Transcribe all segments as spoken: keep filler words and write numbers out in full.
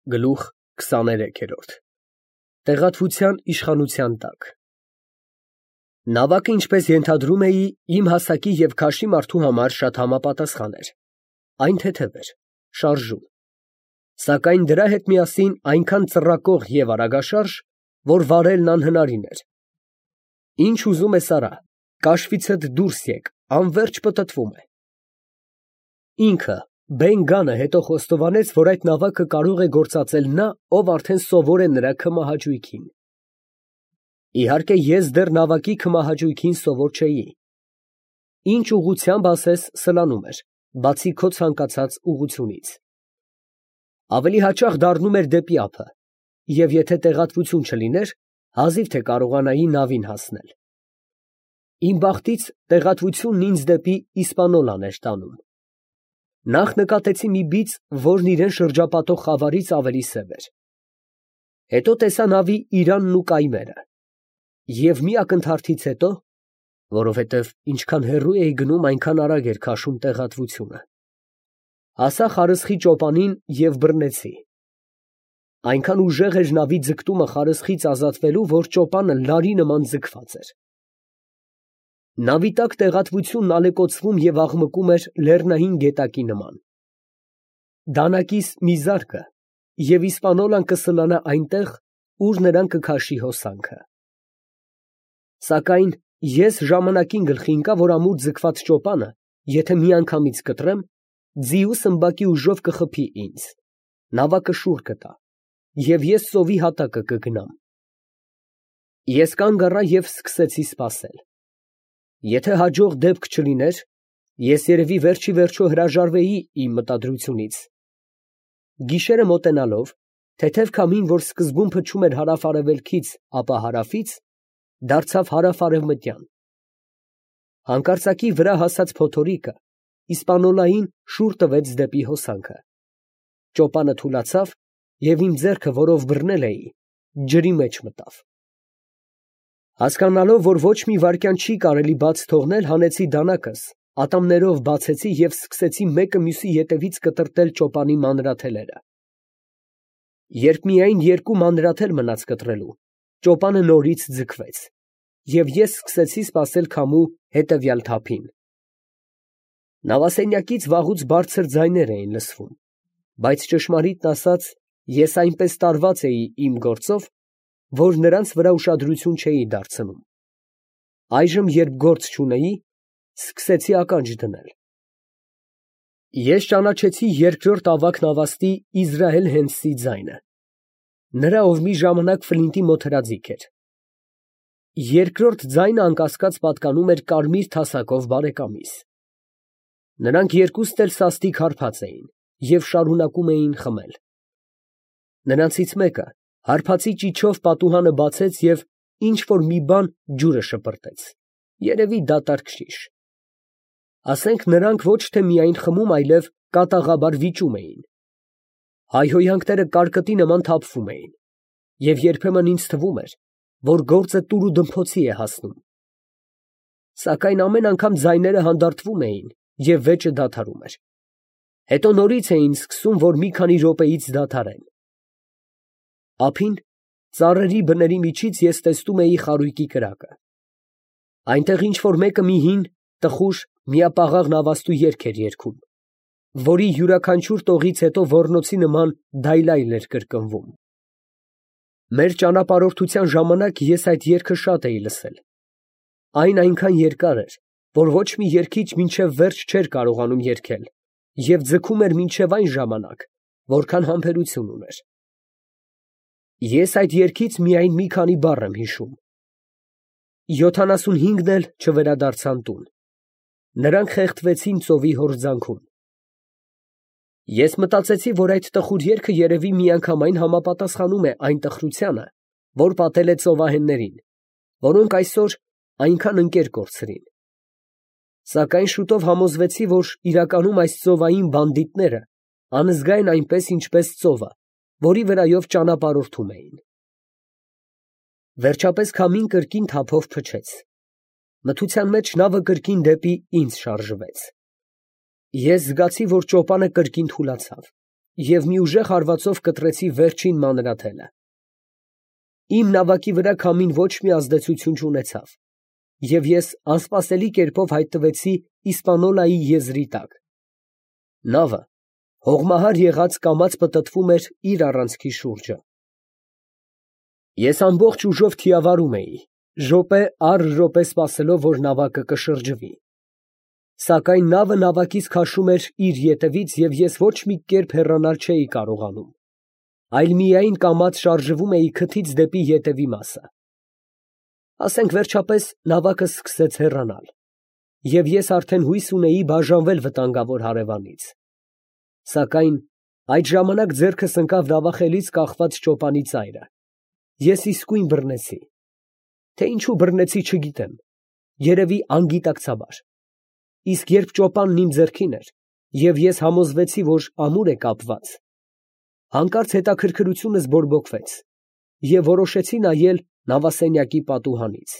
Գլուխ քսաներեքերորդ Տեղատվության իշխանության տակ Նավակը, ինչպես ենթադրում էի, իմ հասակի և քաշի մարդու համար շատ համապատասխան էր, այն թեթև էր, շարժուն, սակայն դրա հետ միասին այնքան ծռակող և արագաշարժ, որ վարելն անհնարին էր։ Ինչ ուզում ես արա, կաշվիցդ դուրս եկ, անվերջ պտտվում է։ Ինքը Բեն Գանը հետո խոստովանեց, որ այդ նավակը կարող է գործածել նա, ով արդեն սովոր է նրա քմահաճույքին։ Իհարկե, ես դեռ նավակի քմահաճույքին սովոր չէի։ Ինչ ուղղությամբ ասես սլանում էր, բացի քո ցանկացած ուղղությունից։ Ավելի հաճախ դառնում էր դեպի ափը, և եթե տեղատվություն չլիներ, հազիվ թե կարողանայի նավին հասնել։ Իմ բախտից տեղատվությունն ինձ դեպի Իսպանոլան էր տանում։ Նախ նկատեցի մի բիծ, որն իրեն շրջապատող խավարից ավելի սև էր։ Հետո տեսա նավի իրանն ու կայմերը։ Եվ մի ակնթարթից հետո, որովհետև ինչքան հեռու էի գնում, այնքան արագ էր քաշում տեղատվությունը, հասա խարսխի ճոպանին և բռնեցի։ Այնքան ուժեղ էր նավի ձգտումը խարսխից ազատվելու, որ ճոպանը լարի նման ձգված էր։ Նավի տակ տեղատվությունն ալեկոծվում և աղմկում էր լեռնային գետակի նման։ Դանակիս մի զարկը, և Իսպանոլան կսլանա այնտեղ, ուր նրան կքաշի հոսանքը։ Սակայն ես ժամանակին գլխի ընկա, որ ամուր ձգված ճոպանը, եթե միանգամից կտրեմ, ձիու սմբակի ուժով կխփի ինձ, նավակը շուռ կտա, և ես ծովի հատակը կգնամ։ Ես կանգ առա և սկսեցի սպասել։ Եթե հաջող դեպք չլիներ, ես երևի վերջիվերջո հրաժարվեի իմ մտադրությունից։ Գիշերը մոտենալով, թեթև քամին, որ սկզբում փչում էր հարավ֊արևելքից, ապա հարավից, դարձավ հարավ֊արևմտյան։ Հանկարծակի վրա հասած փոթորիկը Իսպանոլային շուռ տվեց դեպի հոսանքը։ Ճոպանը թուլացավ, և իմ ձեռքը, որով բռնել էի, ջրի մեջ մտավ։ Հասկանալով, որ ոչ մի վայրկյան չի կարելի բաց թողնել, հանեցի դանակս, ատամներով բացեցի և սկսեցի մեկը մյուսի ետևից կտրտել ճոպանի մանրաթելերը։ Երբ միայն երկու մանրաթել մնաց կտրելու, ճոպանը նորից ձգվեց, և ես սկսեցի սպասել քամու հետևյալ թափին։ Նավասենյակից վաղուց բարձր ձայներ էին լսվում, բայց ճշմարիտն ասած, ես այնպես տարված էի իմ գործով, որ նրանց վրա ուշադրություն չէի դարձնում։ Այժմ, երբ գործ չունեի, սկսեցի ականջ դնել։ Ես ճանաչեցի երկրորդ ավագ նավաստի Իզրայել Հենսի ձայնը, նրա, ով մի ժամանակ Ֆլինտի մոտ հրաձիգ էր։ Երկրորդ ձայնը անկասկած պատկանում էր կարմիր թասակով բարեկամիս։ Նրանք երկուստ էլ սաստիկ հարբած էին և շարունակում էին խմել։ Նրանցից մեկը հարբածի ճիչով պատուհանը բացեց և ինչ֊որ մի բան ջուրը շպրտեց, երևի դատարկ շիշ։ Ասենք նրանք ոչ թե միայն խմում, այլև կատաղաբար վիճում էին։ Հայհոյանքները կարկտի նման թափվում էին, և երբեմն ինձ թվում էր, որ գործը տուր ու դմփոցի է հասնում։ Սակայն ամեն անգամ ձայները հանդարտվում էին, և վեճը դադարում էր։ Հետո նորից էին սկսում, որ մի քանի րոպեից դադարեն։ Ափին, ծառերի բների միջից ես տեսնում էի խարույկի կրակը։ Այնտեղ ինչ֊որ մեկը մի հին, տխուր, միապաղաղ նավաստու երգ էր երգում, որի յուրաքանչյուր տողից հետո ոռնոցի նման դայլայլ էր կրկնվում։ Մեր ճանապարհորդության ժամանակ ես այդ երգը շատ էի լսել։ Այն այնքան երկար էր, որ ոչ մի երգիչ մինչև վերջ չէր կարողանում երգել և ձգում էր մինչև այն ժամանակ, որքան համբերություն ուներ։ Ես այդ երգից միայն մի քանի բառ եմ հիշում։ Յոթանասունհինգն էլ չվերադարձան տուն։ Նրանք խեղդվեցին ծովի հորձանքում։ Ես մտածեցի, որ այդ տխուր երգը երևի միանգամայն համապատասխանում է այն տխրությանը, որ պատել է ծովահեններին, որոնք այսօր այնքան ընկեր կորցրին։ Սակայն շուտով համոզվեցի, որ իրականում այս ծովային բանդիտները անզգա են այնպես, ինչպես ծովը, որի վրայով ճանապարհորդում էին։ Վերջապես քամին կրկին թափով փչեց։ Մթության մեջ նավը կրկին դեպի ինձ շարժվեց։ Ես զգացի, որ ճոպանը կրկին թուլացավ, և մի ուժեղ հարվածով կտրեցի վերջին մանրաթելը։ Իմ նավակի վրա քամին ոչ մի ազդեցություն չունեցավ, և ես անսպասելի կերպով հայտնվեցի Իսպանիոլայի եզրի տակ։ Նավը հողմահար եղած կամաց պտտվում էր իր առանցքի շուրջը։ Ես ամբողջ ուժով թիավարում էի, րոպե առ րոպե սպասելով, որ նավակը կշրջվի։ Սակայն նավը նավակից քաշում էր իր ետևից, և ես ոչ մի կերպ հեռանալ չէի կարողանում, այլ միայն կամաց շարժվում էի քթից դեպի ետևի մասը։ Ասենք վերջապես նավակը սկսեց հեռանալ, և ես արդեն հույս ունեի բաժանվել վտանգավոր հարևանից։ Սակայն այդ ժամանակ ձեռքս ընկավ նավախելից կախված ճոպանի ծայրը։ Ես իսկույն բռնեցի։ Թե ինչու բռնեցի չգիտեմ, երևի անգիտակցաբար։ Իսկ երբ ճոպանն իմ ձեռքին էր, և ես համոզվեցի, որ ամուր է կապված, հանկարծ հետաքրքրությունս բորբոքվեց, և որոշեցի նայել նավասենյակի պատուհանից։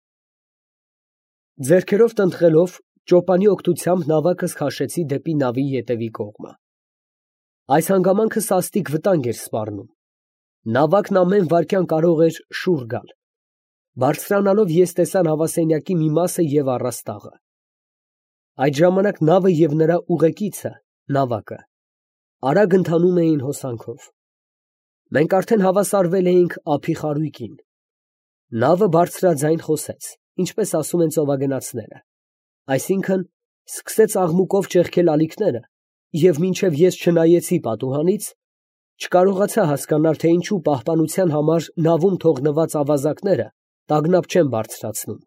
Ձեռքերով տնտղելով, ճոպանի օգնությամբ նավակս քաշեցի դեպի նավի ետևի կողմը։ Այս հանգամանքը սաստիկ վտանգ էր սպառնում։ Նավակն ամեն վայրկյան կարող էր շուռ գալ։ Բարձրանալով ես տեսա նավասենյակի մի մասը և առաստաղը։ Այդ ժամանակ նավը և նրա ուղեկիցը, նավակը, արագ ընթանում էին հոսանքով։ Մենք արդեն հավասարվել էինք ափի խարույկին։ Նավը բարձրաձայն խոսեց, ինչպես ասում են ծովագնացները, այսինքն սկսեց աղմուկով ճեղքել ալիքները, և մինչև ես չնայեցի պատուհանից, չկարողացա հասկանալ, թե ինչու պահպանության համար նավում թողնված ավազակները տագնապ չեն բարձրացնում։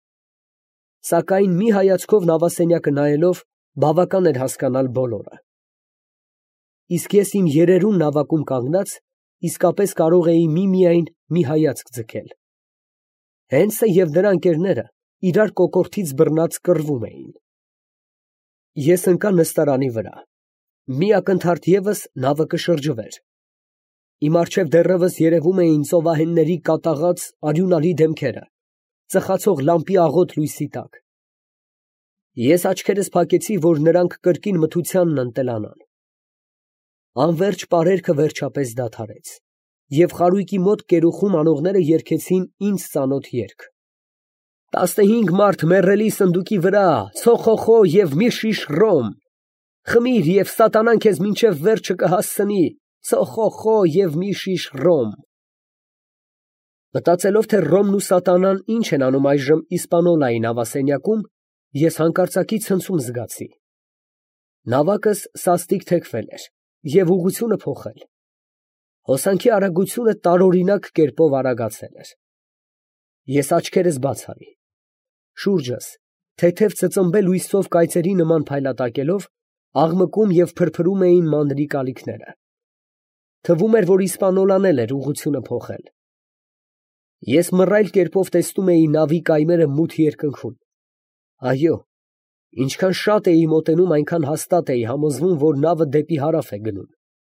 Սակայն մի հայացքով նավասենյակը նայելով, բավական էր հասկանալ բոլորը։ Իսկ ես իմ երերուն նավակում կանգնած, իսկապես կարող էի միմիայն մի հայացք ձգել։ Հենսը և նրա ընկերները իրար կոկորդից բռնած կռվում էին։ Ես ընկա նստարանի վրա։ Մի ակնթարթ ևս նավը կշրջվեր։ Իմ առջև դեռևս երևում էին ծովահենների կատաղած արյունալի դեմքերը, ծխացող լամպի աղոտ լույսի տակ։ Ես աչքերս փակեցի, որ նրանք կրկին մթությանն ընտելանան։ Անվերջ պարերգը վերջապես դադարեց, և խարույկի մոտ կերուխում անողները երգեցին ինձ ծանոթ երգ. «Տասնհինգ մարդ մեռելի սնդուկի վրա, ցոխոխո և մի շիշ ռոմ, խմիր և սատանան քեզ մինչև վերջը կհասցնի, ցոխոխո և մի շիշ ռոմ»։ Մտածելով, թե Ռոմն ու սատանան ինչ են անում այժմ Իսպանիոլայի նավասենյակում, ես հանկարծակի ցնցում զգացի։ Նավակս սաստիկ թեքվել էր և ուղղությունը փոխել։ Հոսանքի արագությունը տարօրինակ կերպով արագացել էր։ Ես աչքերս բաց արի։ Շուրջս թեթև ծծմբե լույսով կայծերի նման փայլատակելով, աղմկում և փրփրում էին մանրիկ ալիքները։ Թվում էր, որ Իսպանիոլան էլ էր ուղղությունը փոխել։ Ես մռայլ կերպով տեսնում էի նավի կայմերը մութ երկնքում։ Այո, ինչքան շատ էի մոտենում, այնքան հաստատ էի համոզվում, որ նավը դեպի հարավ է գնում։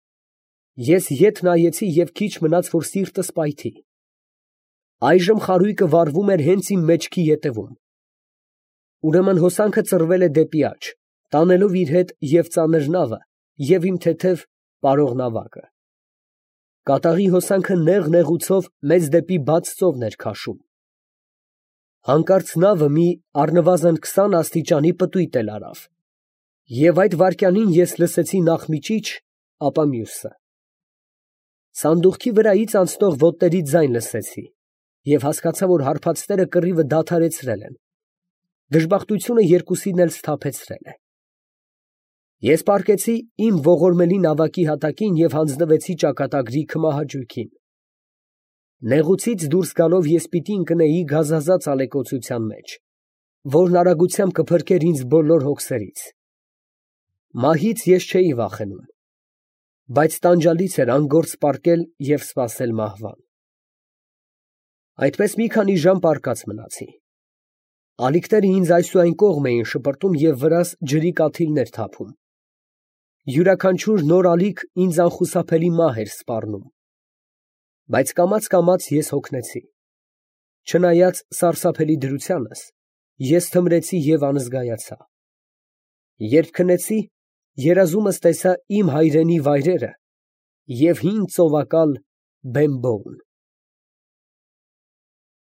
Ես ետ նայեցի և քիչ մնաց, որ սիրտս պայթի։ Այժմ խարույկը վառվում էր հենց իմ մեջքի ետևում։ Ուրեմն հոսանքը ծռվել է դեպի աջ, տանելով իր հետ և ծանր նավը, և իմ թեթև պարող նավակը։ Կատաղի հոսանքը նեղ֊նեղուցով մեզ դեպի բաց ծովն էր քաշում։ Հանկարծ նավը մի առնվազն քսան աստիճանի պտույտ էլ արավ, և այդ վայրկյանին ես լսեցի նախ մի ճիչ, ապա մյուսը։ Սանդուղքի վրայից անցնող ոտների ձայն լսեցի և հասկացա, որ հարբածները կռիվը դադարեցրել են, դժբախտությունը երկուսին էլ սթափեցրել է։ Ես պառկեցի իմ ողորմելի նավակի հատակին և հանձնվեցի ճակատագրի քմահաճույքին։ Նեղուցից դուրս գալով ես պիտի ընկնեի գազազած ալեկոծության մեջ, որն արագությամբ կփրկեր ինձ բոլոր հոգսերից։ Մահից ես չէի վախենում, բայց տանջալից էր անգործ պառկել և սպասել մահվան։ Այդպես մի քանի ժամ պառկած մնացի։ Ալիքները ինձ այսուայն կողմ էին շպրտում և վրաս ջրի կաթիլներ թափում։ Յուրաքանչյուր նոր ալիք ինձ անխուսափելի մահ էր սպառնում։ Բայց կամաց֊կամաց ես հոգնեցի։ Չնայած սարսափելի դրությանս, ես թմրեցի և անզգայացա։ Երբ քնեցի, երազումս տեսա իմ հայրենի վայրերը և հին ծովակալ Բեմբոուն։